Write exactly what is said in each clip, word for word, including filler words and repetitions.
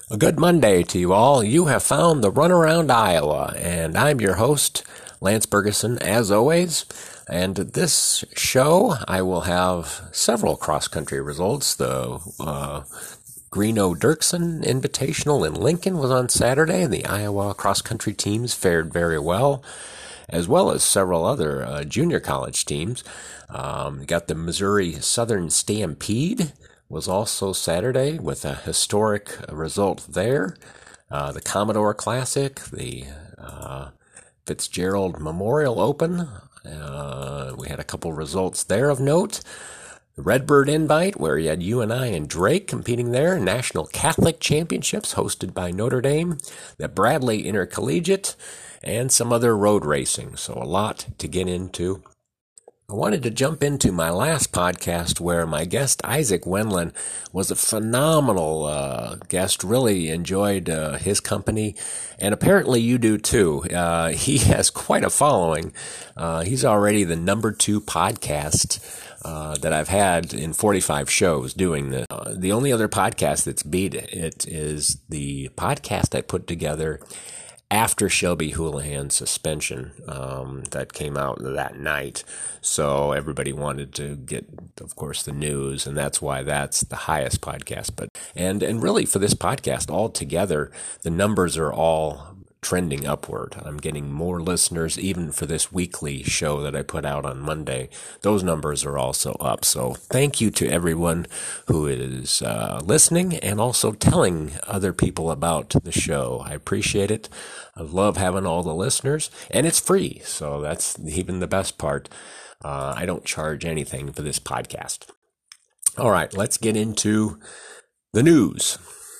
A good Monday to you all. You have found the Runaround Iowa, and I'm your host, Lance Bergeson, as always. And this show, I will have several cross-country results. The uh, Greeno Dirksen Invitational in Lincoln was on Saturday, and the Iowa cross-country teams fared very well, as well as several other uh, junior college teams. Um, you got the Missouri Southern Stampede was also Saturday with a historic result there. Uh, the Commodore Classic, the uh, Fitzgerald Memorial Open, uh, we had a couple results there of note. The Redbird Invite, where you had you and I and Drake competing there. National Catholic Championships hosted by Notre Dame. The Bradley Intercollegiate, and some other road racing. So a lot to get into. I wanted to jump into my last podcast where my guest Isaac Wendland was a phenomenal uh, guest. Really enjoyed uh, his company, and apparently you do too. Uh, he has quite a following. Uh, he's already the number two podcast uh, that I've had in forty-five shows doing this. Uh, the only other podcast that's beat it is the podcast I put together after Shelby Houlihan's suspension um, that came out that night. So everybody wanted to get, of course, the news, and that's why that's the highest podcast. But and and really for this podcast altogether, the numbers are all trending upward. I'm getting more listeners even for this weekly show that I put out on Monday. Those numbers are also up. So thank you to everyone who is uh, listening and also telling other people about the show. I appreciate it. I love having all the listeners, and it's free. So that's even the best part. Uh, I don't charge anything for this podcast. All right, let's get into the news.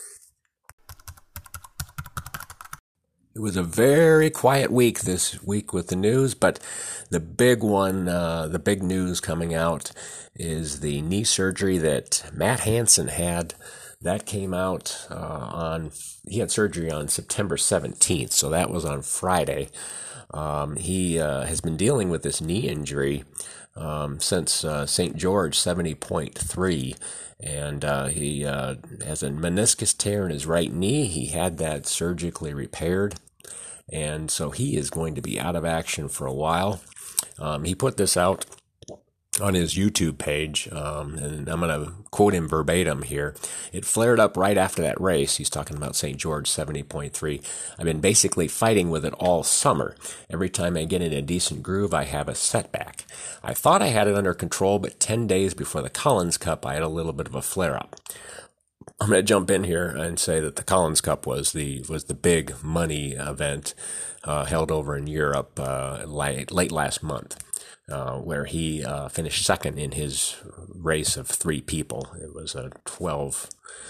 It was a very quiet week this week with the news, but the big one, uh, the big news coming out is the knee surgery that Matt Hansen had. That came out uh, on, he had surgery on September seventeenth, so that was on Friday. Um, he uh, has been dealing with this knee injury um, since uh, Saint George seventy point three. And uh, he uh, has a meniscus tear in his right knee. He had that surgically repaired, and so he is going to be out of action for a while. Um, he put this out on his YouTube page, um, and I'm going to quote him verbatim here. It flared up right after that race. He's talking about Saint George seventy point three. I've been basically fighting with it all summer. Every time I get in a decent groove, I have a setback. I thought I had it under control, but ten days before the Collins Cup, I had a little bit of a flare-up. I'm going to jump in here and say that the Collins Cup was the was the big money event uh, held over in Europe uh, late, late last month. Uh, where he uh, finished second in his race of three people. It was a twelve,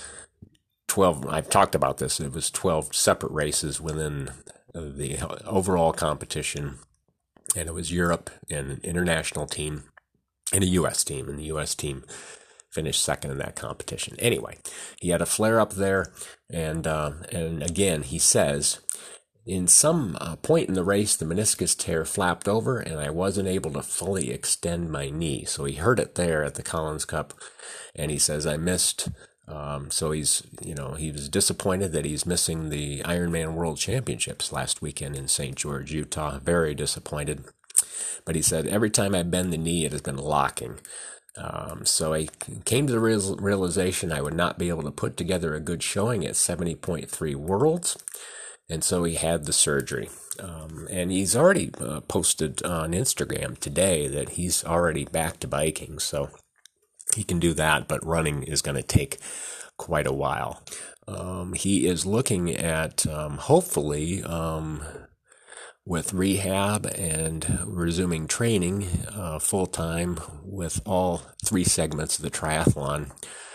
twelve, I've talked about this, it was twelve separate races within the overall competition, and it was Europe and an international team and a U S team, and the U S team finished second in that competition. Anyway, he had a flare-up there, and, uh, and again, he says, in some uh, point in the race, the meniscus tear flapped over, and I wasn't able to fully extend my knee. So he hurt it there at the Collins Cup, and he says, I missed. Um, so he's, you know, he was disappointed that he's missing the Ironman World Championships last weekend in Saint George, Utah. Very disappointed. But he said, every time I bend the knee, it has been locking. Um, so I came to the real- realization I would not be able to put together a good showing at seventy point three Worlds. And so he had the surgery. Um, and he's already uh, posted on Instagram today that he's already back to biking. So he can do that, but running is going to take quite a while. Um, he is looking at, um, hopefully, um, with rehab and resuming training uh, full-time with all three segments of the triathlon,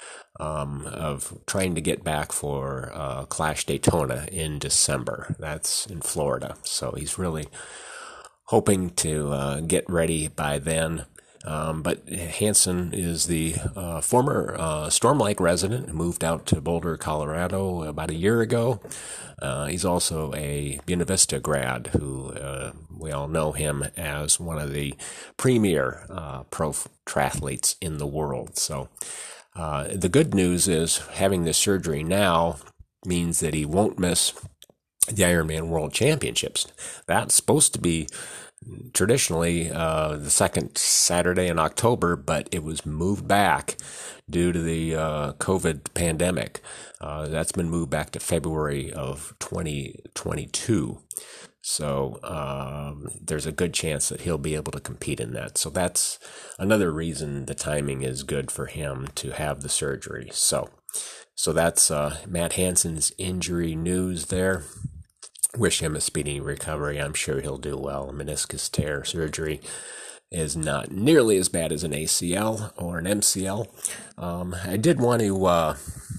Um, of trying to get back for uh, Clash Daytona in December. That's in Florida. So he's really hoping to uh, get ready by then. Um, but Hansen is the uh, former uh, Storm Lake resident who moved out to Boulder, Colorado about a year ago. Uh, he's also a Buena Vista grad who uh, we all know him as one of the premier uh, pro triathletes in the world. So Uh, the good news is having this surgery now means that he won't miss the Ironman World Championships. That's supposed to be traditionally uh, the second Saturday in October, but it was moved back due to the uh, COVID pandemic. Uh, that's been moved back to February of twenty twenty-two. So um, there's a good chance that he'll be able to compete in that. So that's another reason the timing is good for him to have the surgery. So, so that's uh, Matt Hansen's injury news there. Wish him a speedy recovery. I'm sure he'll do well. Meniscus tear surgery is not nearly as bad as an A C L or an M C L. Um, I did want to uh,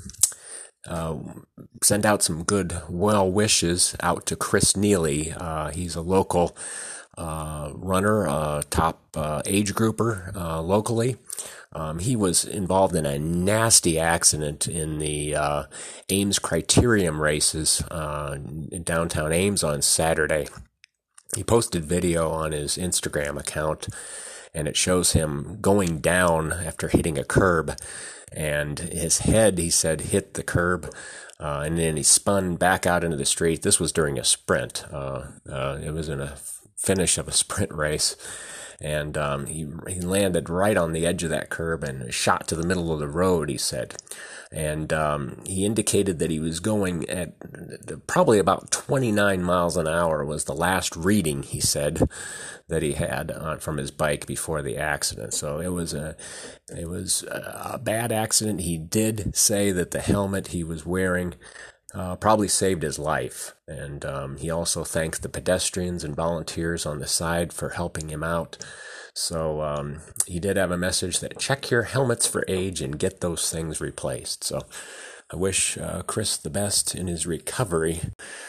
uh, send out some good well wishes out to Chris Neely. Uh, he's a local uh, runner, uh, top uh, age grouper uh, locally. Um, he was involved in a nasty accident in the uh, Ames Criterium races uh, in downtown Ames on Saturday. He posted video on his Instagram account, and it shows him going down after hitting a curb, and his head, he said, hit the curb, uh, and then he spun back out into the street. This was during a sprint. Uh, uh, it was in a finish of a sprint race. And um, he he landed right on the edge of that curb and shot to the middle of the road, he said. And um, he indicated that he was going at probably about twenty-nine miles an hour was the last reading, he said, that he had uh, from his bike before the accident. So it was a it was a bad accident. He did say that the helmet he was wearing Uh, probably saved his life, and um, he also thanked the pedestrians and volunteers on the side for helping him out. So um, he did have a message that check your helmets for age and get those things replaced. So I wish uh, Chris the best in his recovery.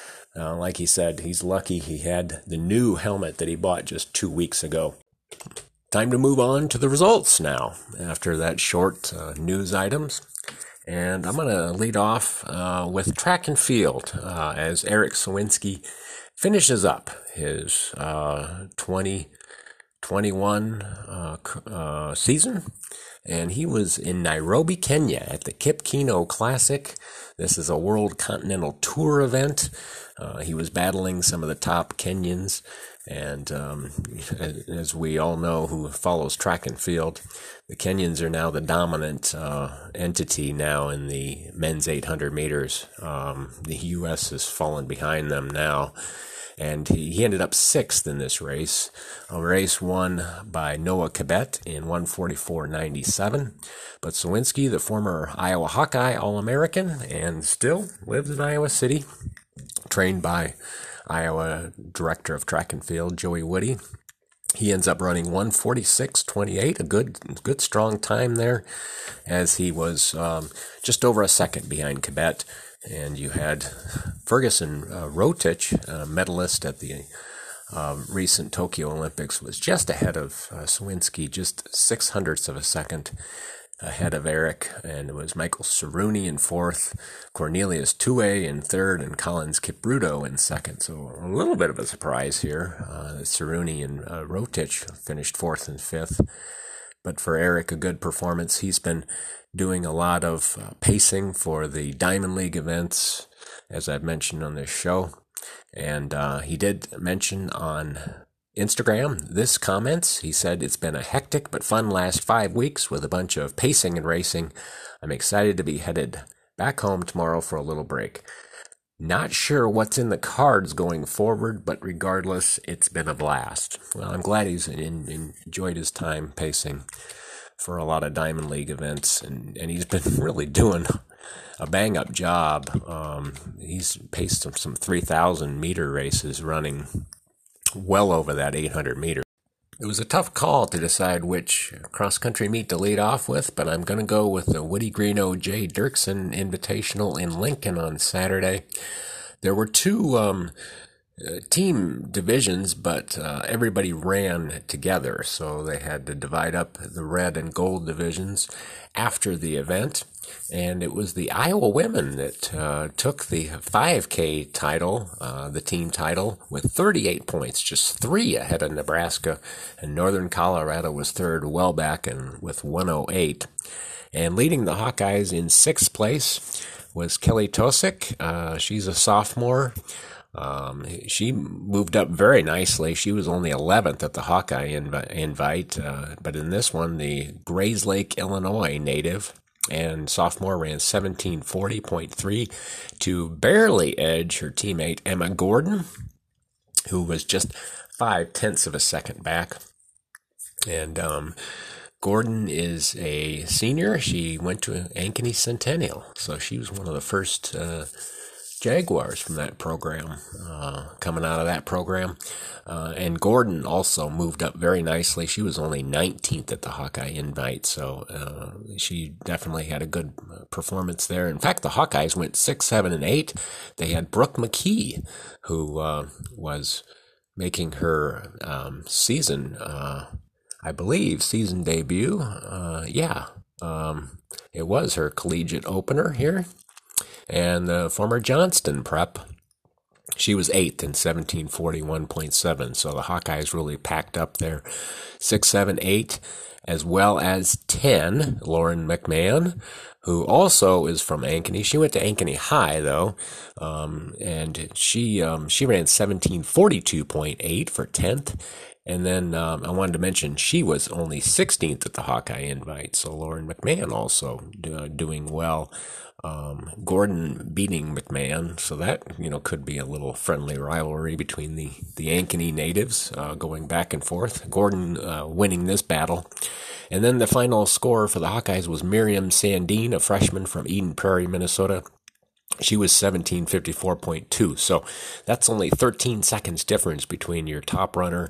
Uh, like he said, he's lucky he had the new helmet that he bought just two weeks ago. Time to move on to the results now after that short uh, news items. And I'm going to lead off uh, with track and field uh, as Eric Sawinski finishes up his uh, twenty twenty-one uh, uh, season. And he was in Nairobi, Kenya at the Kip Keino Classic. This is a World Continental Tour event. Uh, he was battling some of the top Kenyans. And um, as we all know who follows track and field, the Kenyans are now the dominant uh, entity now in the men's eight hundred meters. Um, the U S has fallen behind them now. And he, he ended up sixth in this race, a race won by Noah Kibet in one forty-four ninety-seven. But Sawinski, the former Iowa Hawkeye All-American and still lives in Iowa City, trained by Iowa Director of Track and Field, Joey Woody. He ends up running one forty-six twenty-eight, a good, good strong time there, as he was um, just over a second behind Kibet. And you had Ferguson uh, Rotich, a medalist at the uh, recent Tokyo Olympics, was just ahead of uh, Sawinski, just six hundredths of a second ahead of Eric. And it was Michael Cerrone in fourth, Cornelius Tue in third, and Collins Kipruto in second. So a little bit of a surprise here. Uh, Cerrone and uh, Rotich finished fourth and fifth. But for Eric, a good performance. He's been doing a lot of uh, pacing for the Diamond League events, as I've mentioned on this show. And uh, he did mention on Instagram this comments. He said, "It's been a hectic but fun last five weeks with a bunch of pacing and racing. I'm excited to be headed back home tomorrow for a little break. Not sure what's in the cards going forward, but regardless, it's been a blast." Well, I'm glad he's in, in, enjoyed his time pacing for a lot of Diamond League events, and, and he's been really doing a bang-up job. Um, he's paced some, some three thousand meter races, running well over that eight hundred meters. It was a tough call to decide which cross-country meet to lead off with, but I'm going to go with the Woody Greeno Jay Dirksen Invitational in Lincoln on Saturday. There were two um, uh, team divisions, but uh, everybody ran together, so they had to divide up the red and gold divisions after the event. And it was the Iowa women that uh, took the five K title, uh, the team title, with thirty-eight points, just three ahead of Nebraska. And Northern Colorado was third, well back and with one oh eight. And leading the Hawkeyes in sixth place was Kelly Tosick. Uh, she's a sophomore. Um, she moved up very nicely. She was only eleventh at the Hawkeye invi- invite, uh, but in this one, the Grayslake, Illinois native and sophomore ran seventeen forty point three to barely edge her teammate Emma Gordon, who was just five tenths of a second back. And um, Gordon is a senior. She went to Ankeny Centennial, so she was one of the first uh, Jaguars from that program, uh, coming out of that program. Uh, and Gordon also moved up very nicely. She was only nineteenth at the Hawkeye invite, so uh, she definitely had a good performance there. In fact, the Hawkeyes went six, seven, and eight. They had Brooke McKee, who uh, was making her um, season, uh, I believe, season debut. Uh, yeah, um, it was her collegiate opener here. And the former Johnston prep, she was eighth in seventeen forty-one point seven. So the Hawkeyes really packed up there. Six, seven, eight, as well as ten, Lauren McMahon, who also is from Ankeny. She went to Ankeny High, though, um, and she um, she ran seventeen forty-two point eight for tenth. And then um, I wanted to mention she was only sixteenth at the Hawkeye invite. So Lauren McMahon also do, doing well. Um, Gordon beating McMahon, so that, you know, could be a little friendly rivalry between the, the Ankeny natives uh, going back and forth. Gordon uh, winning this battle. And then the final score for the Hawkeyes was Miriam Sandine, a freshman from Eden Prairie, Minnesota. She was seventeen fifty-four point two, so that's only thirteen seconds difference between your top runner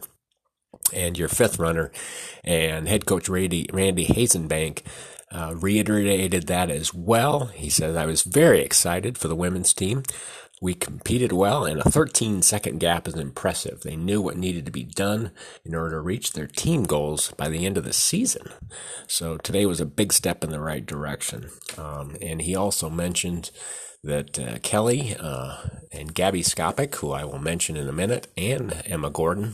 and your fifth runner. And head coach Randy, Randy Hazenbank Uh, reiterated that as well. He said, I was very excited for the women's team. We competed well, and a thirteen second gap is impressive. They knew what needed to be done in order to reach their team goals by the end of the season. So today was a big step in the right direction. Um, and he also mentioned that uh, Kelly uh, and Gabby Skopik, who I will mention in a minute, and Emma Gordon,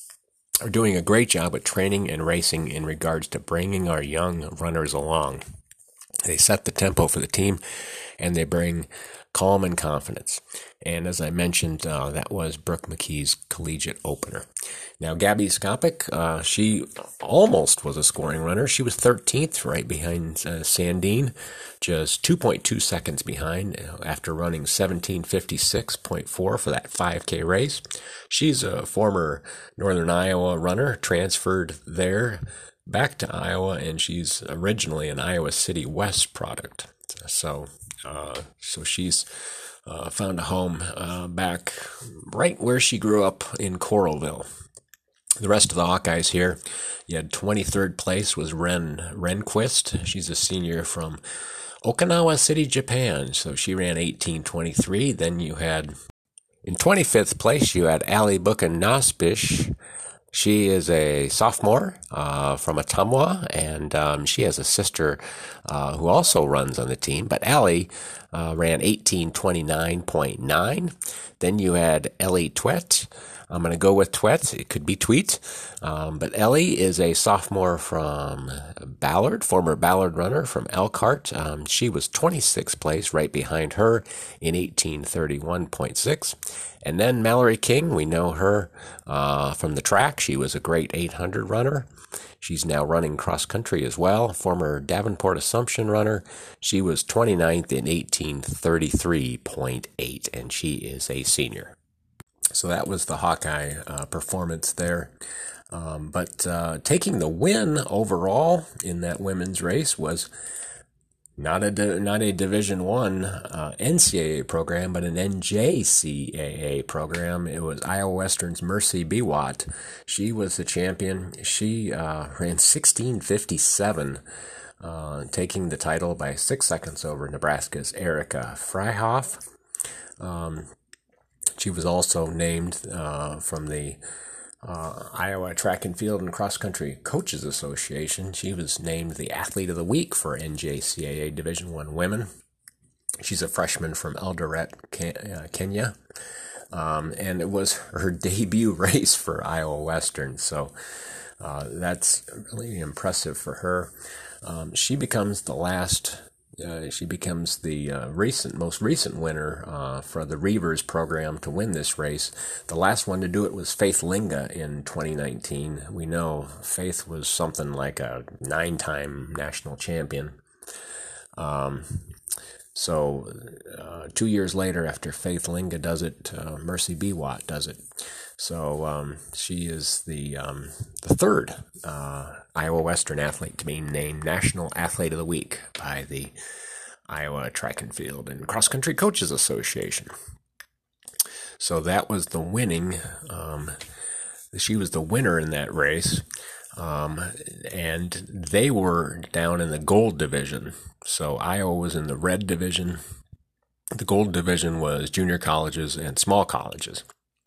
are doing a great job at training and racing in regards to bringing our young runners along. They set the tempo for the team, and they bring calm and confidence. And as I mentioned, uh, that was Brooke McKee's collegiate opener. Now, Gabby Skopik, uh, she almost was a scoring runner. She was thirteenth, right behind uh, Sandine, just two point two seconds behind after running seventeen fifty-six point four for that five K race. She's a former Northern Iowa runner, transferred there back to Iowa, and she's originally an Iowa City West product. So, uh, so she's uh, found a home uh, back right where she grew up in Coralville. The rest of the Hawkeyes here, you had twenty-third place was Ren Renquist. She's a senior from Okinawa City, Japan. So she ran eighteen twenty-three. Then you had, in twenty-fifth place, you had Ali Buchan Naspish. She is a sophomore uh, from Ottumwa, and um, she has a sister uh, who also runs on the team. But Allie uh, ran eighteen twenty-nine point nine. Then you had Ellie Twet. I'm going to go with Twet. It could be Tweet. Um, but Ellie is a sophomore from Ballard, former Ballard runner from Elkhart. Um, she was twenty-sixth place, right behind her in eighteen thirty-one point six. And then Mallory King, we know her uh, from the track. She was a great eight hundred runner. She's now running cross country as well. Former Davenport Assumption runner. She was twenty-ninth in eighteen thirty-three point eight, and she is a senior. So that was the Hawkeye uh, performance there. Um, but uh, taking the win overall in that women's race was not a di- not a Division One uh, N C double A program, but an N J C double A program. It was Iowa Western's Mercy Biwat. She was the champion. She uh, ran sixteen fifty-seven, uh, taking the title by six seconds over Nebraska's Erica Freihoff. Um, She was also named uh, from the uh, Iowa Track and Field and Cross Country Coaches Association. She was named the Athlete of the Week for N J C double A Division One Women. She's a freshman from Eldoret, Kenya, um, and it was her debut race for Iowa Western. So uh, that's really impressive for her. Um, she becomes the last Uh, she becomes the uh, recent, most recent winner uh, for the Reavers program to win this race. The last one to do it was Faith Linga in twenty nineteen. We know Faith was something like a nine-time national champion. Um, so uh, two years later, after Faith Linga does it, uh, Mercy Biwott does it. So um, she is the um, the third uh, Iowa Western athlete to be named National Athlete of the Week by the Iowa Track and Field and Cross Country Coaches Association. So that was the winning. Um, she was the winner in that race, um, and they were down in the gold division. So Iowa was in the red division. The gold division was junior colleges and small colleges.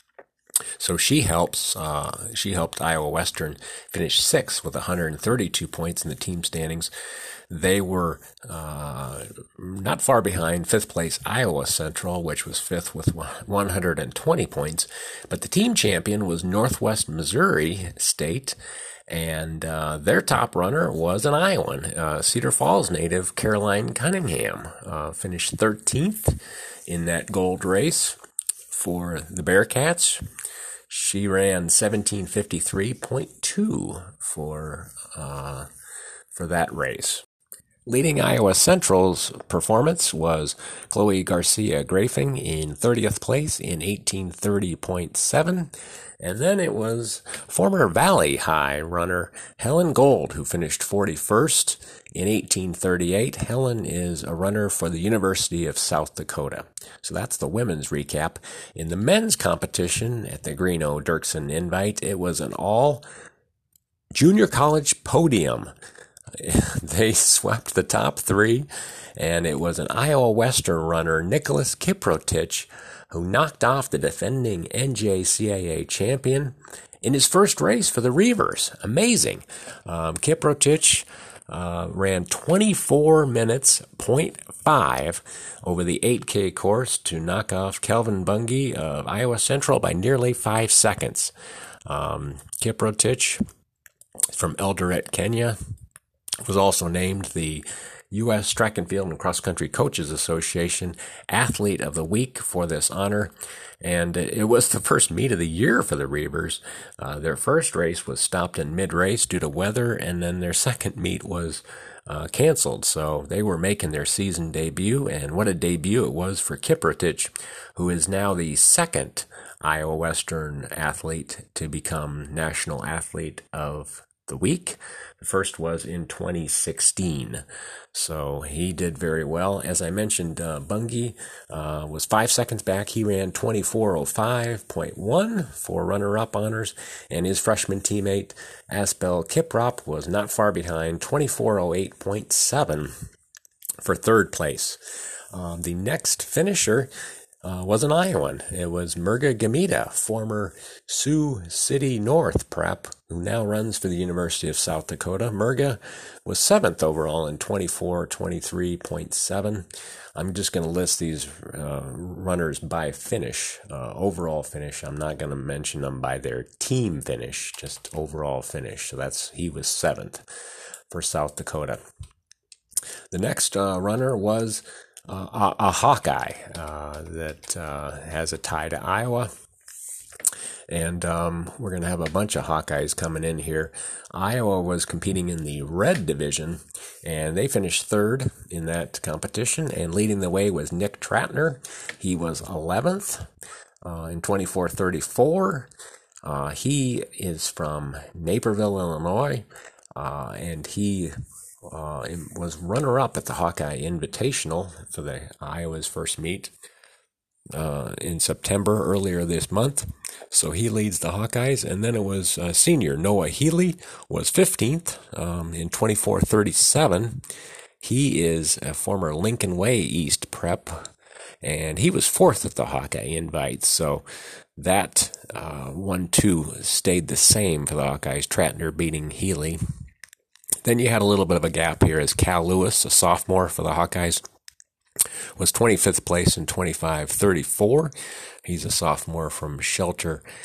So she helps. Uh, she helped Iowa Western finish sixth with one hundred thirty-two points in the team standings. They were uh, not far behind fifth place Iowa Central, which was fifth with one hundred twenty points. But the team champion was Northwest Missouri State, and uh, their top runner was an Iowan, uh, Cedar Falls native Caroline Cunningham, uh, finished thirteenth in that gold race for the Bearcats. She ran seventeen fifty-three point two for uh, for that race. Leading Iowa Central's performance was Chloe Garcia Grafing in thirtieth place in eighteen thirty point seven. And then it was former Valley High runner Helen Gold, who finished forty-first in eighteen thirty-eight. Helen is a runner for the University of South Dakota. So that's the women's recap. In the men's competition at the Greeno Dirksen Invite, it was an all junior college podium. They swept the top three, and it was an Iowa Western runner, Nicholas Kiprotich, who knocked off the defending N J C A A champion in his first race for the Reavers. Amazing. Um, Kiprotich uh, ran twenty-four minutes point five over the eight K course to knock off Kelvin Bungie of Iowa Central by nearly five seconds. Um, Kiprotich from Eldoret, Kenya, was also named the U S Track and Field and Cross Country Coaches Association Athlete of the Week for this honor. And it was the first meet of the year for the Reavers. Uh, their first race was stopped in mid-race due to weather, and then their second meet was uh, canceled. So they were making their season debut, and what a debut it was for Kiprotich, who is now the second Iowa Western athlete to become National Athlete of the Week. The first was in twenty sixteen. So he did very well. As I mentioned, uh, Bungie uh, was five seconds back. He ran twenty-four oh five point one for runner-up honors, and his freshman teammate Asbel Kiprop was not far behind, twenty-four oh eight point seven for third place. Um, the next finisher Uh, was an Iowan. It was Murga Gamita, former Sioux City North prep, who now runs for the University of South Dakota. Murga was seventh overall in twenty-four twenty-three point seven. I'm just going to list these uh, runners by finish, uh, overall finish. I'm not going to mention them by their team finish, just overall finish. So that's he was seventh for South Dakota. The next uh, runner was Uh, a, a Hawkeye uh, that uh, has a tie to Iowa. And um, we're going to have a bunch of Hawkeyes coming in here. Iowa was competing in the red division, and they finished third in that competition. And leading the way was Nick Tratner. He was eleventh uh, in twenty-four thirty-four. Uh, he is from Naperville, Illinois, uh, and he Uh, was runner-up at the Hawkeye Invitational for the Iowa's first meet uh, in September earlier this month. So he leads the Hawkeyes. And then it was uh, senior Noah Healy was fifteenth um, in twenty-four thirty-seven. He is a former Lincoln Way East prep, and he was fourth at the Hawkeye Invites. So that uh, one two stayed the same for the Hawkeyes, Tratner beating Healy. Then you had a little bit of a gap here as Cal Lewis, a sophomore for the Hawkeyes, was twenty-fifth place in twenty-five thirty-four. He's a sophomore from Shelter,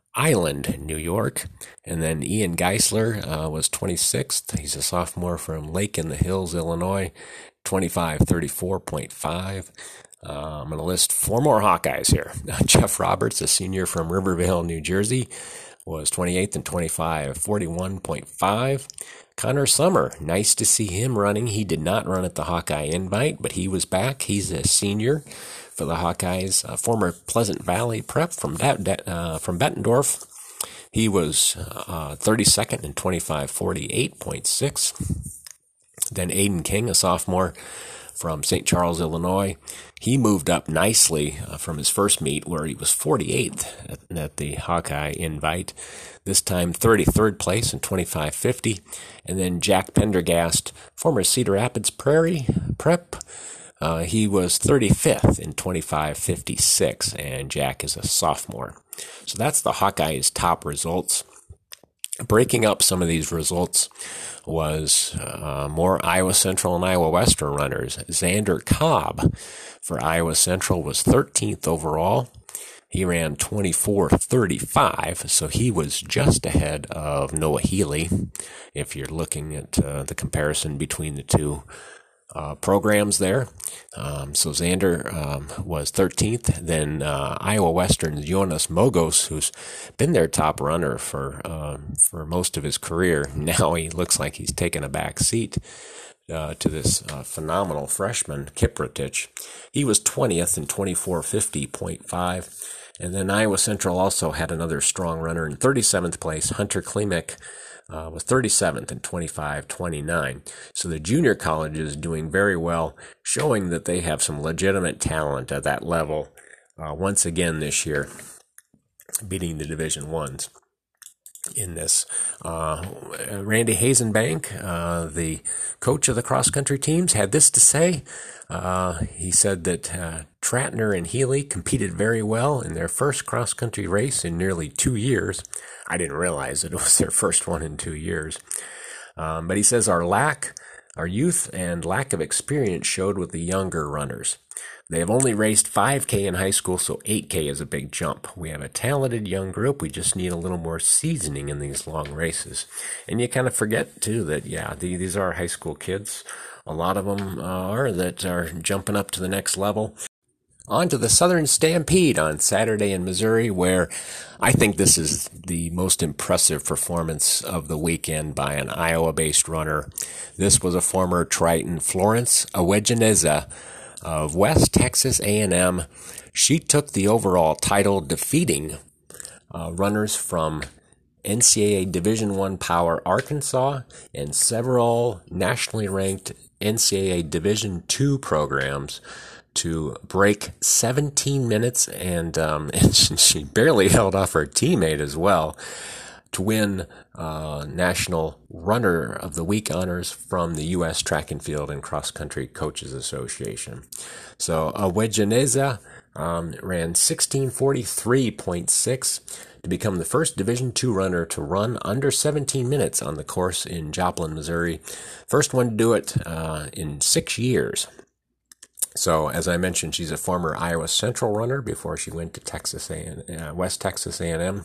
Island, New York. And then Ian Geisler uh, was twenty-sixth. He's a sophomore from Lake in the Hills, Illinois, twenty-five thirty-four point five. Uh, I'm going to list four more Hawkeyes here. Jeff Roberts, a senior from Rivervale, New Jersey, was twenty-eighth and twenty-five forty-one point five. Connor Summer, nice to see him running. He did not run at the Hawkeye Invite, but he was back. He's a senior for the Hawkeyes, a former Pleasant Valley prep from that, uh, from Bettendorf. He was uh, thirty-second and twenty-five forty-eight point six. Then Aiden King, a sophomore from Saint Charles, Illinois. He moved up nicely uh, from his first meet where he was forty-eighth at, at the Hawkeye Invite. This time thirty-third place in twenty-five fifty. And then Jack Pendergast, former Cedar Rapids Prairie prep. Uh, he was thirty-fifth in twenty-five fifty-six, and Jack is a sophomore. So that's the Hawkeyes' top results. Breaking up some of these results was uh, more Iowa Central and Iowa Western runners. Xander Cobb for Iowa Central was thirteenth overall. He ran twenty-four thirty-five, so he was just ahead of Noah Healy, if you're looking at uh, the comparison between the two uh, programs there. Um, so Xander um, was thirteenth. Then uh, Iowa Western's Jonas Mogos, who's been their top runner for um, for most of his career. Now he looks like he's taken a back seat uh, to this uh, phenomenal freshman, Kiprotich. He was twentieth in twenty-four fifty point five. And then Iowa Central also had another strong runner in thirty-seventh place. Hunter Klimek uh, was thirty-seventh in twenty-five twenty-nine. So the junior college is doing very well, showing that they have some legitimate talent at that level uh, once again this year, beating the Division Ones in this. Uh, Randy Hazenbank, uh, the coach of the cross-country teams, had this to say. Uh, he said that uh, Tratner and Healy competed very well in their first cross-country race in nearly two years. I didn't realize it was their first one in two years. Um, but he says our lack, our youth and lack of experience showed with the younger runners. They have only raced five K in high school, so eight K is a big jump. We have a talented young group. We just need a little more seasoning in these long races. And you kind of forget, too, that, yeah, the, these are high school kids. A lot of them uh, are that are jumping up to the next level. On to the Southern Stampede on Saturday in Missouri, where I think this is the most impressive performance of the weekend by an Iowa-based runner. This was a former Triton, Florence Awejaneza of West Texas A and M. She took the overall title, defeating uh, runners from N C double A Division I Power Arkansas and several nationally ranked N C double A Division two programs to break seventeen minutes, and, um, and she barely held off her teammate as well to win uh, National Runner of the Week honors from the U S Track and Field and Cross Country Coaches Association. So Awejaneza um, ran sixteen forty-three point six to become the first Division two runner to run under seventeen minutes on the course in Joplin, Missouri. First one to do it uh, in six years. So, as I mentioned, she's a former Iowa Central runner before she went to Texas A and, uh, West Texas A and M.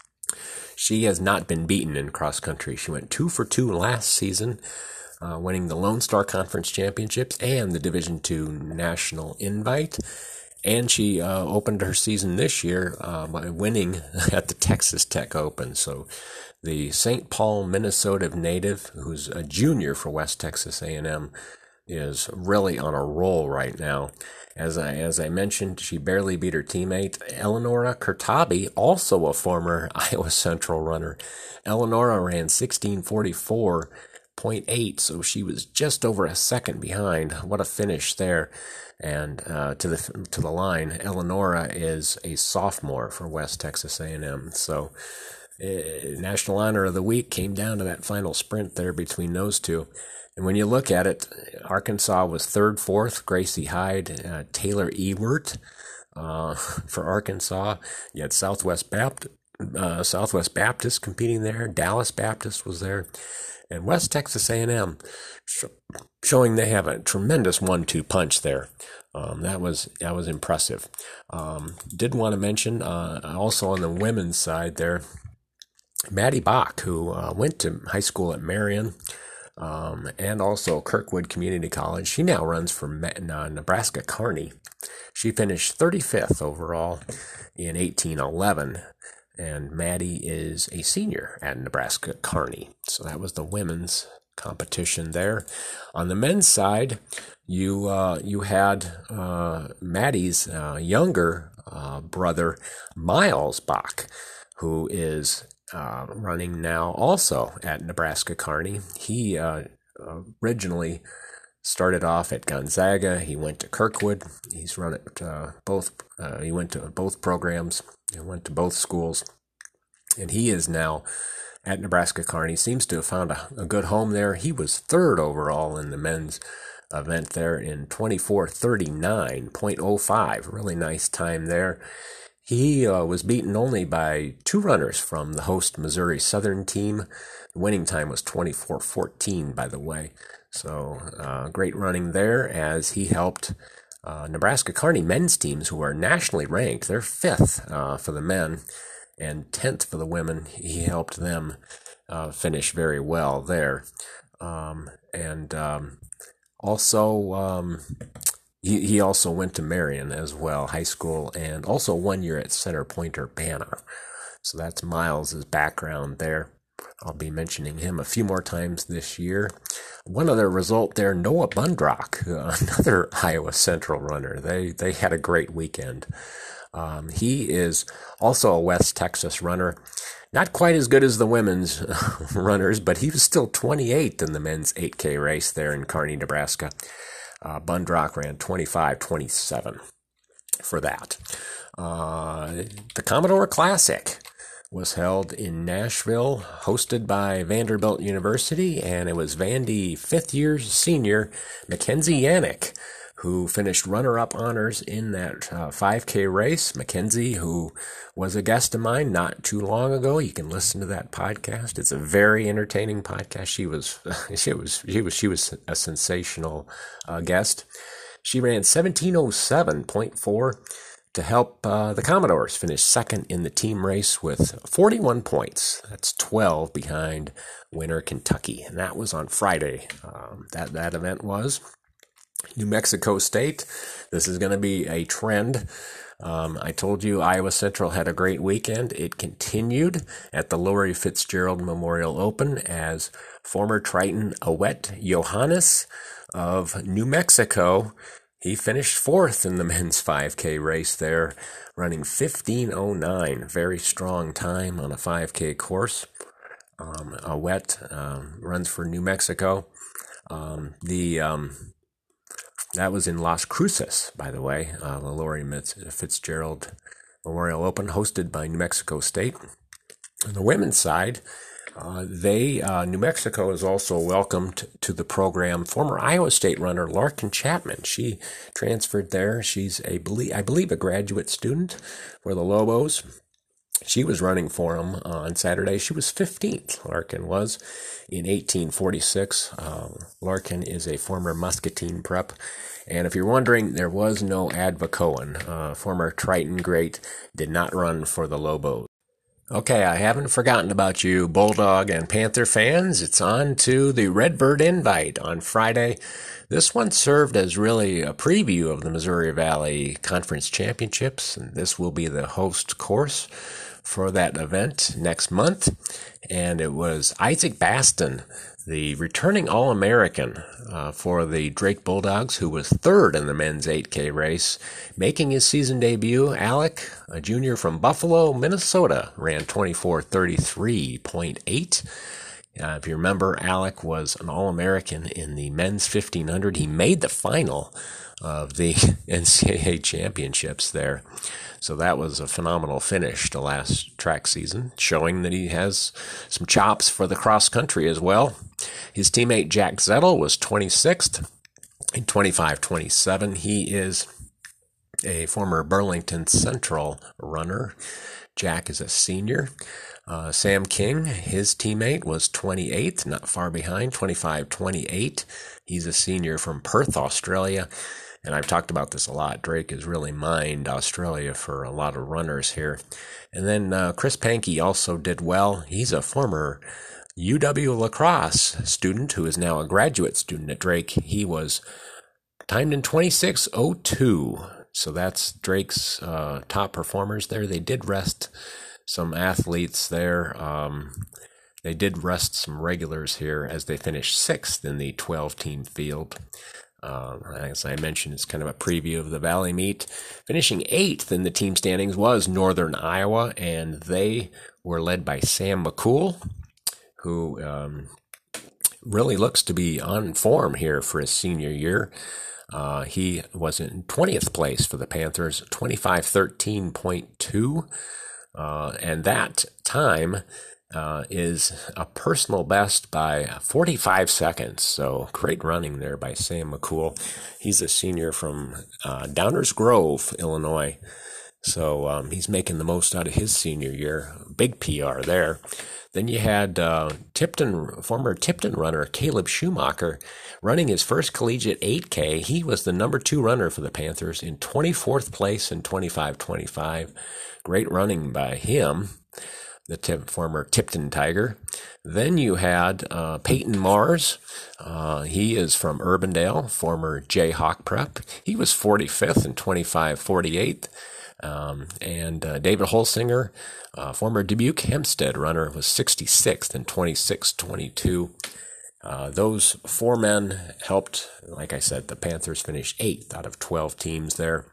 She has not been beaten in cross country. She went two for two last season, uh, winning the Lone Star Conference Championships and the Division two National Invite. And she uh, opened her season this year uh, by winning at the Texas Tech Open. So the Saint Paul, Minnesota native, who's a junior for West Texas A and M, is really on a roll right now. As I as I mentioned, she barely beat her teammate, Eleonora Kurtabi, also a former Iowa Central runner. Eleonora ran sixteen forty-four point eight, so she was just over a second behind. What a finish there. And uh, to the to the line, Eleonora is a sophomore for West Texas A and M. So uh, National Honor of the Week came down to that final sprint there between those two. And when you look at it, Arkansas was third, fourth, Gracie Hyde, uh, Taylor Ewert uh, for Arkansas. You had Southwest Baptist, uh, Southwest Baptist competing there. Dallas Baptist was there. And West Texas A and M showing they have a tremendous one two punch there. Um, that was that was impressive. Um, did want to mention uh, also on the women's side there, Maddie Bach, who uh, went to high school at Marion um, and also Kirkwood Community College. She now runs for uh, Nebraska Kearney. She finished thirty-fifth overall in eighteen eleven, and Maddie is a senior at Nebraska Kearney. So that was the women's competition there. On the men's side, you uh, you had uh, Maddie's uh, younger uh, brother, Miles Bach, who is uh, running now also at Nebraska Kearney. He uh, originally started off at Gonzaga. He went to Kirkwood. He's run at uh, both. Uh, he went to both programs. He went to both schools, and he is now at Nebraska Kearney. Seems to have found a, a good home there. He was third overall in the men's event there in twenty-four thirty-nine point oh five. Really nice time there. He uh, was beaten only by two runners from the host Missouri Southern team. The winning time was twenty-four fourteen, by the way. So uh, great running there as he helped uh, Nebraska Kearney men's teams, who are nationally ranked. They're fifth uh, for the men and tenth for the women. He helped them uh, finish very well there. Um, and um, also, um, he, he also went to Marion as well, high school, and also one year at Center Point Urbana. So that's Miles' background there. I'll be mentioning him a few more times this year. One other result there, Noah Bundrock, another Iowa Central runner. They they had a great weekend. Um, he is also a West Texas runner. Not quite as good as the women's runners, but he was still twenty-eighth in the men's eight K race there in Kearney, Nebraska. Uh, Bundrock ran twenty-five twenty-seven for that. Uh, the Commodore Classic was held in Nashville, hosted by Vanderbilt University, and it was Vandy fifth-year senior Mackenzie Yannick who finished runner-up honors in that uh, five K race. Mackenzie, who was a guest of mine not too long ago. You can listen to that podcast. It's a very entertaining podcast. She was, she was, she was, she was a sensational uh, guest. She ran seventeen oh seven point four to help uh, the Commodores finish second in the team race with forty-one points. That's twelve behind winner Kentucky, and that was on Friday. Um, that that event was. New Mexico State. This is going to be a trend. Um, I told you Iowa Central had a great weekend. It continued at the Lori Fitzgerald Memorial Open as former Triton Awet Johannes of New Mexico. He finished fourth in the men's five K race there, running fifteen oh nine. Very strong time on a five K course. Um, Awet um, runs for New Mexico. Um, the... Um, That was in Las Cruces, by the way, uh, the Lori Fitzgerald Memorial Open, hosted by New Mexico State. On the women's side, uh, they uh, New Mexico is also welcomed to the program former Iowa State runner Larkin Chapman. She transferred there. She's a, I believe, a graduate student for the Lobos. She was running for him on Saturday. She was fifteenth, Larkin was, in eighteen forty-six. Uh, Larkin is a former Muscatine prep. And if you're wondering, there was no Adva Cohen. Uh, former Triton great did not run for the Lobos. Okay, I haven't forgotten about you, Bulldog and Panther fans. It's on to the Redbird Invite on Friday. This one served as really a preview of the Missouri Valley Conference Championships, and this will be the host course for that event next month. And it was Isaac Baston, the returning All-American uh, for the Drake Bulldogs, who was third in the men's eight K race. Making his season debut, Alec, a junior from Buffalo, Minnesota, ran twenty-four thirty-three point eight. Uh, if you remember, Alec was an All-American in the men's fifteen hundred. He made the final of the N C double A championships there. So that was a phenomenal finish to last track season, showing that he has some chops for the cross country as well. His teammate Jack Zettel was twenty-sixth in twenty-five twenty-seven. He is a former Burlington Central runner. Jack is a senior. Uh, Sam King, his teammate, was twenty-eighth, not far behind, twenty-five twenty-eight. He's a senior from Perth, Australia. And I've talked about this a lot. Drake has really mined Australia for a lot of runners here. And then uh, Chris Pankey also did well. He's a former U W La Crosse student who is now a graduate student at Drake. He was timed in twenty-six oh two. So that's Drake's uh, top performers there. They did rest some athletes there. Um, they did rest some regulars here as they finished sixth in the twelve-team field. Uh, as I mentioned, it's kind of a preview of the Valley Meet. Finishing eighth in the team standings was Northern Iowa, and they were led by Sam McCool, who um, really looks to be on form here for his senior year. Uh, he was in twentieth place for the Panthers, twenty-five thirteen point two, uh, and that time uh, is a personal best by forty-five seconds. So great running there by Sam McCool. He's a senior from uh, Downers Grove, Illinois. So um, he's making the most out of his senior year. Big P R there. Then you had uh, Tipton, former Tipton runner Caleb Schumacher running his first collegiate eight K. He was the number two runner for the Panthers in twenty-fourth place in twenty-five twenty-five. Great running by him, the tip, former Tipton Tiger. Then you had uh, Peyton Mars. Uh, he is from Urbandale, former Jayhawk Prep. He was forty-fifth in twenty-five forty-eight. Um, and uh, David Holsinger, uh, former Dubuque Hempstead runner, was sixty-sixth in twenty-six twenty-two. Uh, those four men helped, like I said, the Panthers finish eighth out of twelve teams there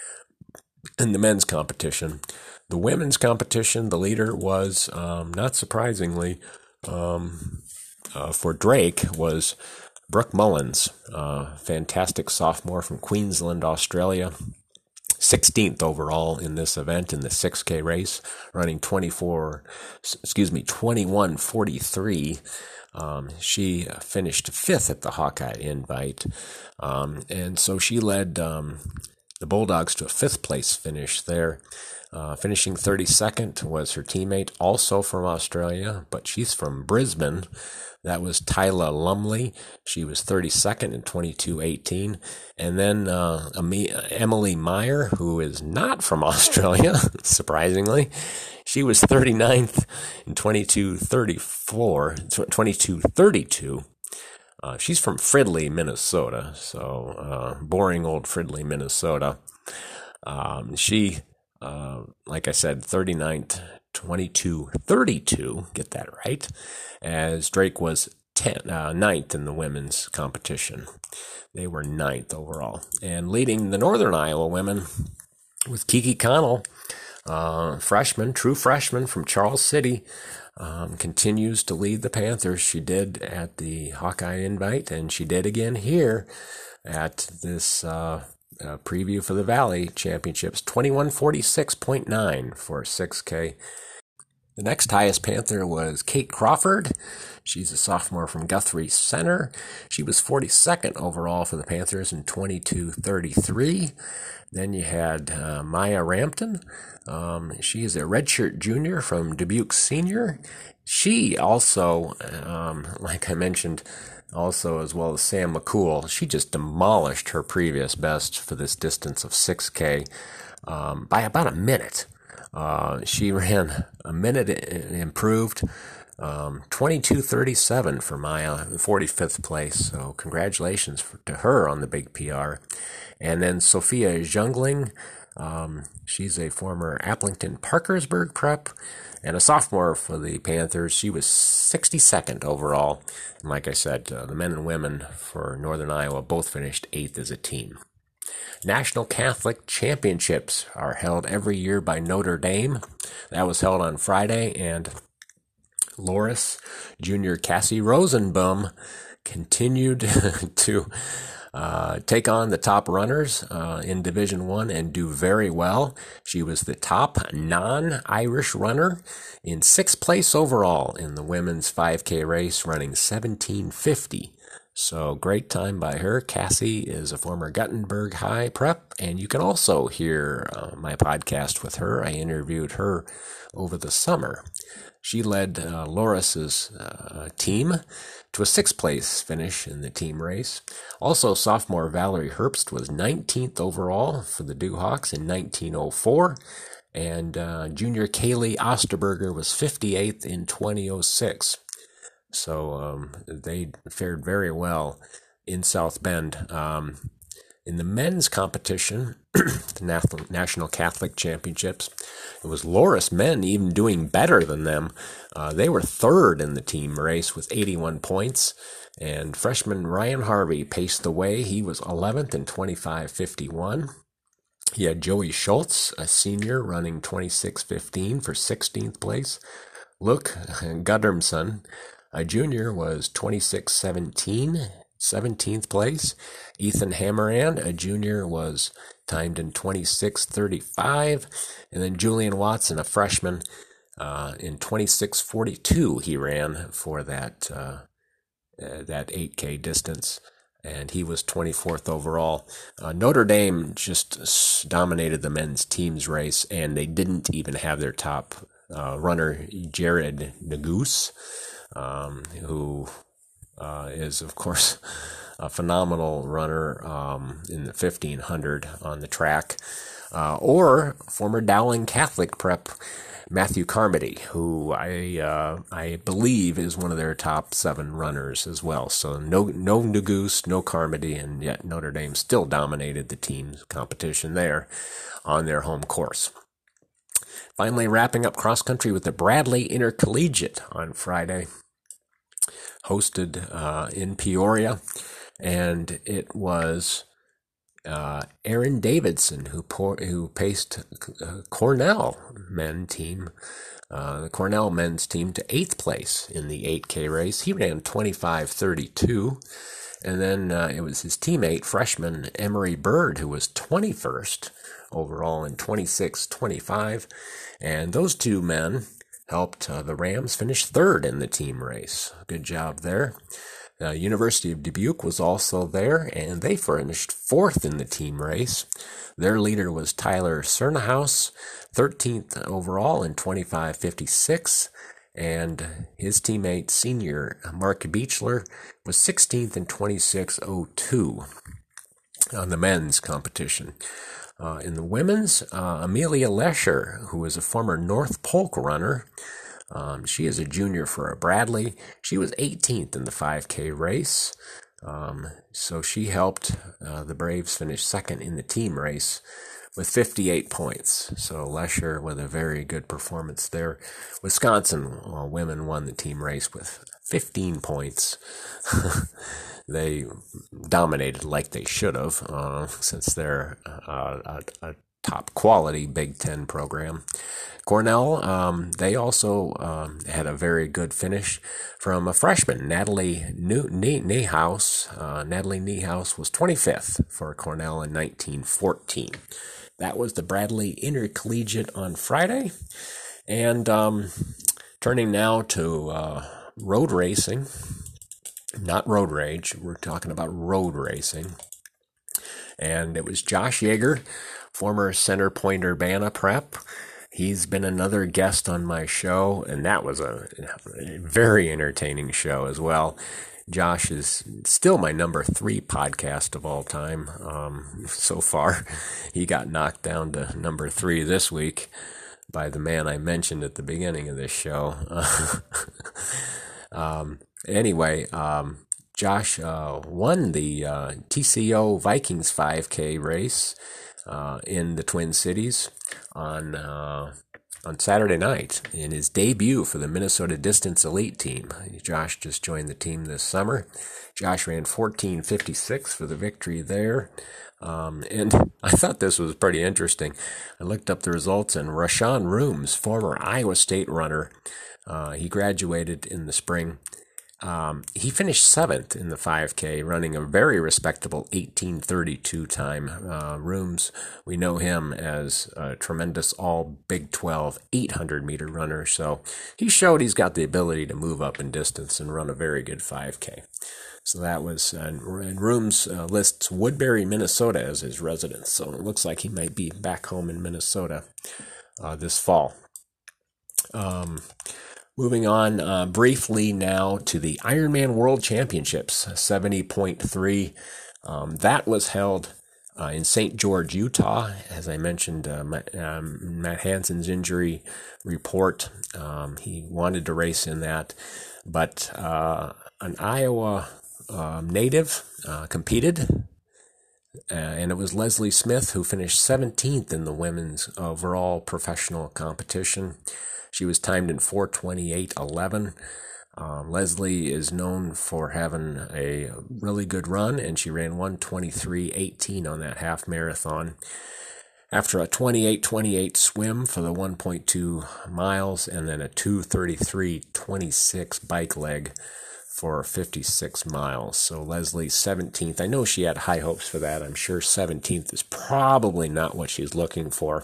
in the men's competition. The women's competition, the leader was, um, not surprisingly, um, uh, for Drake, was Brooke Mullins, uh, fantastic sophomore from Queensland, Australia. sixteenth overall in this event in the six K race, running twenty-four, excuse me, twenty-one forty-three. Um, she finished fifth at the Hawkeye Invite, um, and so she led um, the Bulldogs to a fifth place finish there. Uh, finishing thirty-second was her teammate, also from Australia, but she's from Brisbane. That was Tyla Lumley. She was thirty-second in twenty-two eighteen. And then uh, Emily Meyer, who is not from Australia, surprisingly, she was thirty-ninth in twenty-two thirty-four, twenty-two thirty-two. Uh, she's from Fridley, Minnesota, so uh, boring old Fridley, Minnesota. Um, she, uh, like I said, thirty-ninth, twenty-two thirty-two, get that right, as Drake was ten, uh, ninth in the women's competition. They were ninth overall. And leading the Northern Iowa women was Kiki Connell, uh, freshman, true freshman from Charles City, um, continues to lead the Panthers. She did at the Hawkeye Invite, and she did again here at this uh, uh, preview for the Valley Championships, twenty-one forty-six point nine for six K. The next highest Panther was Kate Crawford. She's a sophomore from Guthrie Center. She was forty-second overall for the Panthers in twenty-two thirty-three. Then you had uh, Maya Rampton. Um, she is a redshirt junior from Dubuque Senior. She also, um, like I mentioned, also as well as Sam McCool, she just demolished her previous best for this distance of six K um, by about a minute. Uh, she ran a minute improved, um, twenty-two thirty-seven for Maya, forty-fifth place. So congratulations for, to her on the big P R. And then Sophia Jungling, um, she's a former Applington Parkersburg prep and a sophomore for the Panthers. She was sixty-second overall. And like I said, uh, the men and women for Northern Iowa both finished eighth as a team. National Catholic Championships are held every year by Notre Dame. That was held on Friday, and Loris Junior Cassie Rosenbaum continued to uh, take on the top runners uh, in Division One and do very well. She was the top non-Irish runner in sixth place overall in the women's five K race, running seventeen fifty. So great time by her. Cassie is a former Guttenberg High prep, and you can also hear uh, my podcast with her. I interviewed her over the summer. She led uh, Loris's uh, team to a sixth place finish in the team race. Also, sophomore Valerie Herbst was nineteenth overall for the Duhawks in nineteen oh four, and uh, junior Kaylee Osterberger was fifty-eighth in twenty oh six. So um, they fared very well in South Bend. Um, in the men's competition, the National Catholic Championships, it was Loris men even doing better than them. Uh, they were third in the team race with eighty-one points, and freshman Ryan Harvey paced the way. He was eleventh in twenty-five fifty-one. He had Joey Schultz, a senior, running twenty-six fifteen for sixteenth place. Luke Guddermson, a junior, was twenty-six seventeen, seventeenth place. Ethan Hammerand, a junior, was timed in twenty-six thirty-five. And then Julian Watson, a freshman, uh, in twenty-six forty-two, he ran for that uh, uh, that eight K distance, and he was twenty-fourth overall. Uh, Notre Dame just dominated the men's teams race, and they didn't even have their top uh, runner, Jared Naguse, um, who uh, is, of course, a phenomenal runner um, in the fifteen hundred on the track, uh, or former Dowling Catholic prep Matthew Carmody, who I uh, I believe is one of their top seven runners as well. So no no Naguse, no Carmody, and yet Notre Dame still dominated the team's competition there on their home course. Finally, wrapping up cross country with the Bradley Intercollegiate on Friday, hosted uh, in Peoria. And it was uh, Aaron Davidson who pour, who paced uh, Cornell men team, uh, the Cornell men's team, to eighth place in the eight K race. He ran twenty-five thirty-two, and then uh, it was his teammate, freshman Emery Bird, who was twenty-first overall in twenty-six twenty-five, and those two men helped uh, the Rams finish third in the team race. Good job there. Uh, University of Dubuque was also there, and they finished fourth in the team race. Their leader was Tyler Cernahouse, thirteenth overall in twenty-five fifty-six, and his teammate, senior Mark Beechler, was sixteenth in twenty-six oh two on the men's competition. Uh, in the women's, uh, Amelia Lesher, who is a former North Polk runner, Um, she is a junior for a Bradley. She was eighteenth in the five K race. Um, so she helped uh, the Braves finish second in the team race with fifty-eight points. So Lesher with a very good performance there. Wisconsin uh, women won the team race with fifteen points. They dominated like they should have, uh, since they're uh, a, a top quality Big Ten program. Cornell, um, they also um, had a very good finish from a freshman, Natalie New- Nie- Niehaus. Uh, Natalie Niehaus was twenty-fifth for Cornell in nineteen fourteen. That was the Bradley Intercollegiate on Friday. And um, turning now to uh, road racing, not road rage, we're talking about road racing. And it was Josh Yeager, former Center Point Urbana prep. He's been another guest on my show, and that was a very entertaining show as well. Josh is still my number three podcast of all time um, so far. He got knocked down to number three this week by the man I mentioned at the beginning of this show. um, anyway, um, Josh uh, won the uh, T C O Vikings five K race uh, in the Twin Cities on uh, on Saturday night in his debut for the Minnesota Distance Elite team. Josh just joined the team this summer. Josh ran fourteen fifty-six for the victory there. Um, and I thought this was pretty interesting. I looked up the results, and Rashawn Rooms, former Iowa State runner, uh, he graduated in the spring, Um, he finished seventh in the five K, running a very respectable eighteen thirty-two time. Uh, Rooms, we know him as a tremendous all Big twelve eight hundred meter runner, so he showed he's got the ability to move up in distance and run a very good five K. So that was, uh, and Rooms uh, lists Woodbury, Minnesota as his residence, so it looks like he might be back home in Minnesota uh, this fall. Um, Moving on uh, briefly now to the Ironman World Championships, seventy point three. Um, that was held uh, in Saint George, Utah. As I mentioned, uh, Matt, um, Matt Hansen's injury report, um, he wanted to race in that, but uh, an Iowa um, native uh, competed, uh, and it was Leslie Smith who finished seventeenth in the women's overall professional competition. She was timed in four twenty-eight eleven. Um, Leslie is known for having a really good run, and she ran one twenty-three eighteen on that half marathon. After a twenty-eight twenty-eight swim for the one point two miles, and then a two thirty-three twenty-six bike leg for fifty-six miles. So Leslie seventeenth. I know she had high hopes for that. I'm sure seventeenth is probably not what she's looking for.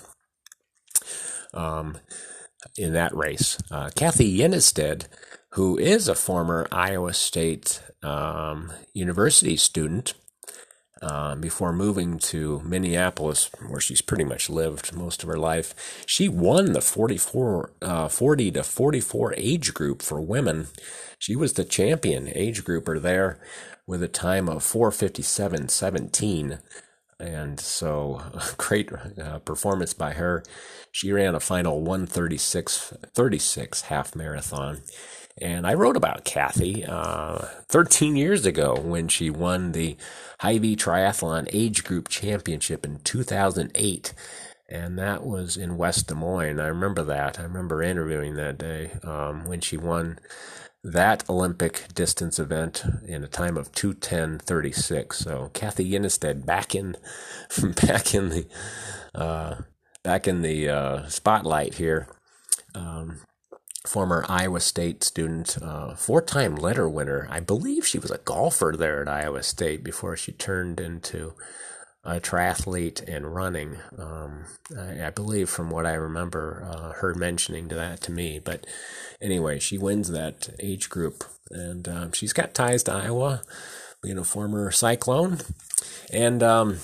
Um... in that race. Uh, Kathy Yennested, who is a former Iowa State um, University student, uh, before moving to Minneapolis, where she's pretty much lived most of her life, she won the forty-four, uh, forty to forty-four age group for women. She was the champion age grouper there with a time of four fifty-seven seventeen. And so, great uh, performance by her. She ran a final one thirty-six thirty-six half marathon. And I wrote about Kathy uh, thirteen years ago when she won the Hy-Vee Triathlon Age Group Championship in two thousand eight. And that was in West Des Moines. I remember that. I remember interviewing that day um, when she won that Olympic distance event in a time of two ten thirty-six. So Kathy Yennested back in, back in the, uh, back in the uh, spotlight here. Um, former Iowa State student, uh, four-time letter winner. I believe she was a golfer there at Iowa State before she turned into a triathlete and running. Um, I, I believe from what I remember, uh, her mentioning to that to me. But anyway, she wins that age group, and um, she's got ties to Iowa, being a former Cyclone. And um,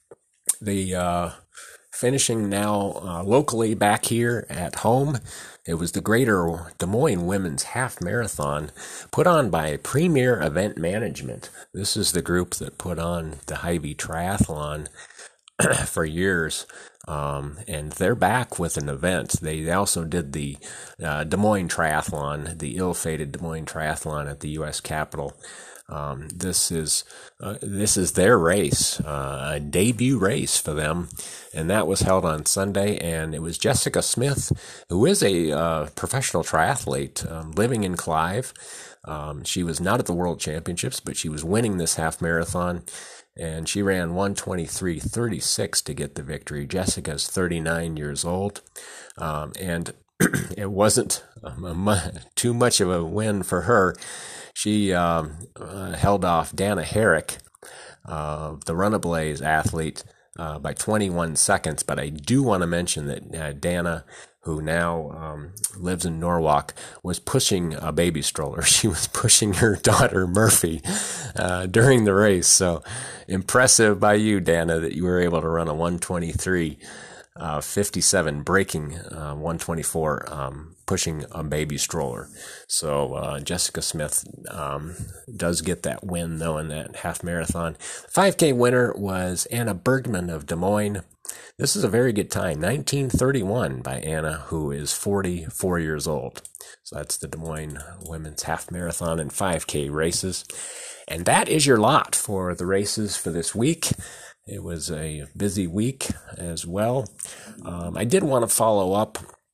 the uh, finishing now uh, locally back here at home, it was the Greater Des Moines Women's Half Marathon put on by Premier Event Management. This is the group that put on the Hy-Vee Triathlon for years, um, and they're back with an event. They also did the uh, Des Moines Triathlon, the ill-fated Des Moines Triathlon at the U S Capitol. Um, this is uh, this is their race, uh, a debut race for them, and that was held on Sunday. And it was Jessica Smith, who is a uh, professional triathlete um, living in Clive. Um, she was not at the World Championships, but she was winning this half marathon, and she ran one twenty-three thirty-six to get the victory. Jessica's thirty-nine years old, um, and it wasn't um, too much of a win for her. She um, uh, held off Dana Herrick, uh, the Run-A-Blaze athlete, uh, by twenty-one seconds. But I do want to mention that uh, Dana, who now um, lives in Norwalk, was pushing a baby stroller. She was pushing her daughter, Murphy, uh, during the race. So impressive by you, Dana, that you were able to run a one twenty-three uh, fifty-seven, breaking uh, one twenty-four, um, pushing a baby stroller. So uh, Jessica Smith um, does get that win, though, in that half marathon. five K winner was Anna Bergman of Des Moines. This is a very good time, nineteen thirty-one by Anna, who is forty-four years old. So that's the Des Moines Women's Half Marathon and five K races. And that is your lot for the races for this week. It was a busy week as well. Um, I did want to follow up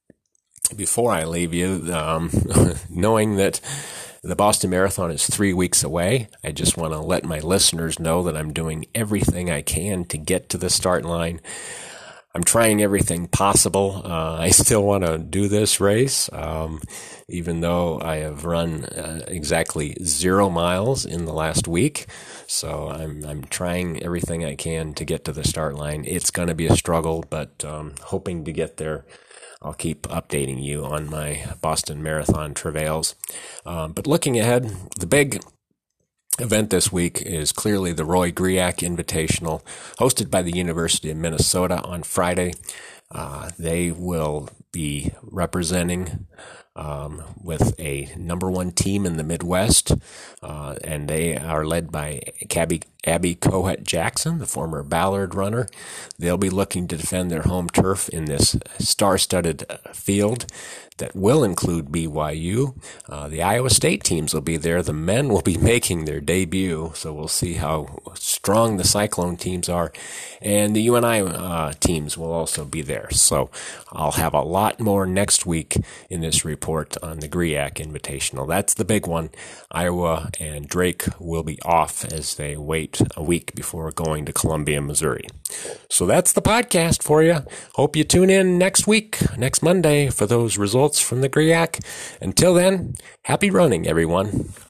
before I leave you, um, knowing that the Boston Marathon is three weeks away. I just want to let my listeners know that I'm doing everything I can to get to the start line. I'm trying everything possible. Uh, I still want to do this race, um, even though I have run uh, exactly zero miles in the last week. So I'm I'm trying everything I can to get to the start line. It's going to be a struggle, but um, hoping to get there. I'll keep updating you on my Boston Marathon travails. Um, but looking ahead, the big event this week is clearly the Roy Griak Invitational, hosted by the University of Minnesota on Friday. Uh, they will be representing um, with a number one team in the Midwest, uh, and they are led by Abby, Abby Cohet Jackson, the former Ballard runner. They'll be looking to defend their home turf in this star-studded field that will include B Y U. Uh, the Iowa State teams will be there. The men will be making their debut, so we'll see how strong the Cyclone teams are. And the U N I uh, teams will also be there. So I'll have a lot more next week in this report on the Griak Invitational. That's the big one. Iowa and Drake will be off as they wait a week before going to Columbia, Missouri. So that's the podcast for you. Hope you tune in next week, next Monday, for those results from the Griak. Until then, happy running, everyone.